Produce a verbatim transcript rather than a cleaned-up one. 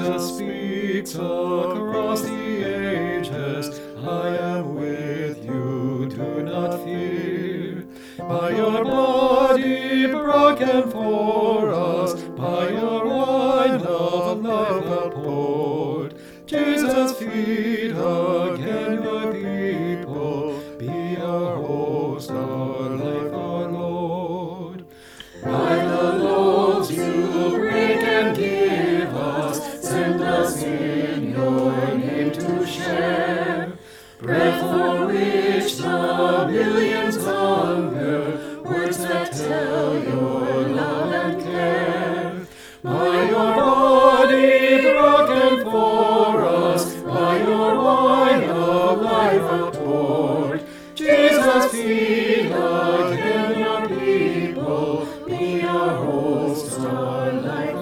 Jesus speaks across the ages, I am with you, do not fear. By your body broken for us, by your wine of life outpoured, Jesus, feed again your people, be our host, our life, our Lord. By the loaves you break and give us, send us in your name to share. Bread for which the millions hunger, words that tell your love and care. By your body broken for us, by your wine of life outpoured, Jesus, feed again your people, be our host, our life,